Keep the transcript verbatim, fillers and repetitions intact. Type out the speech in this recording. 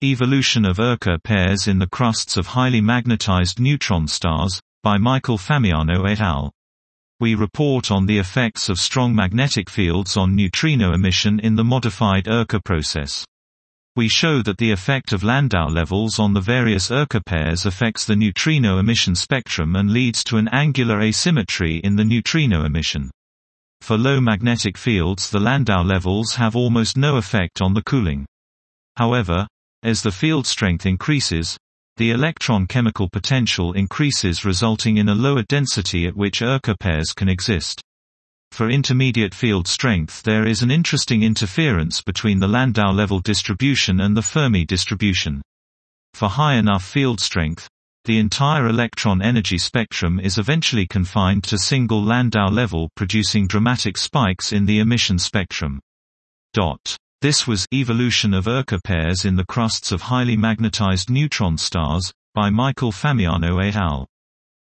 Evolution of Oerker pairs in the crusts of highly magnetized neutron stars, by Michael Famiano et al. We report on the effects of strong magnetic fields on neutrino emission in the modified Oerker process. We show that the effect of Landau levels on the various Oerker pairs affects the neutrino emission spectrum and leads to an angular asymmetry in the neutrino emission. For low magnetic fields, the Landau levels have almost no effect on the cooling. However, as the field strength increases, the electron chemical potential increases, resulting in a lower density at which Oerker pairs can exist. For intermediate field strength, there is an interesting interference between the Landau level distribution and the Fermi distribution. For high enough field strength, the entire electron energy spectrum is eventually confined to single Landau level, producing dramatic spikes in the emission spectrum. Dot. This was Evolution of Oerker pairs in the crusts of highly magnetized neutron stars, by Michael Famiano et al.